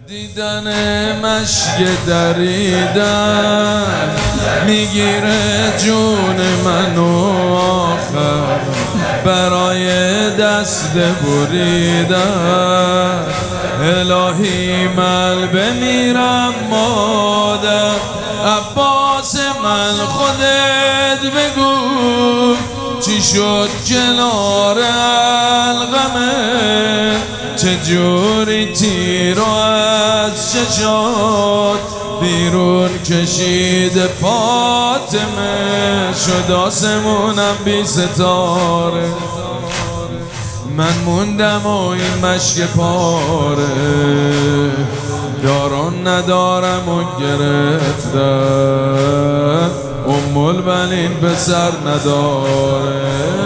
دیدن مشک دریدن میگیره جون منو آخر برای دست بریدن. الهی من بمیرم مادر عباس من خودت بگو چی شد کنار القمه، چجوری تیرو از چشات بیرون کشید فاطمه، شد آسمونم بی ستاره من موندم و این مشک پاره، داران ندارم و گرفتن البنین به سر نداره،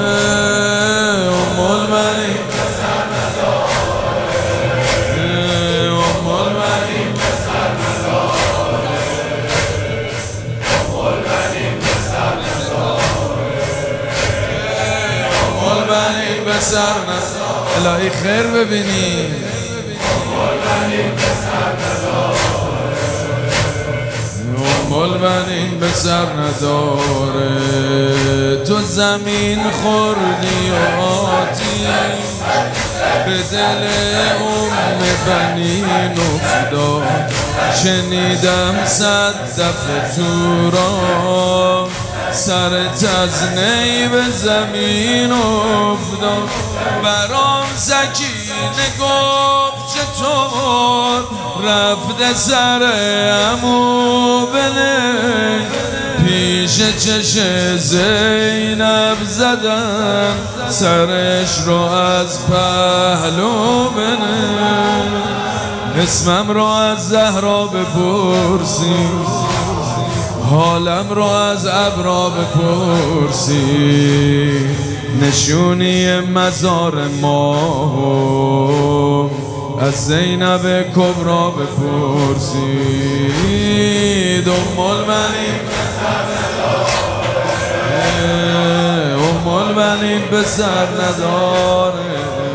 البنین به سر نداره، البنین به سر نداره، البنین به سر نداره، البنین به سر نداره. الهی خیر ببینی البنین به سر نداره، البنین به سر نداره. تو زمین خوردی و آتیش به دل بنین افتاد، شنیدم صد دفعه تو را سرت از نی به زمین افتاد. برام سکینه گفت چطور رفته سر عمو بنه، پیش چش زینب زدن سرش رو از پهلو بنه. اسمم رو از زهرا بپرسی، حالم رو از ابرا بپرسی، نشونی مزار ما از زینب کبرا بپرسید. البنین به سر نداره،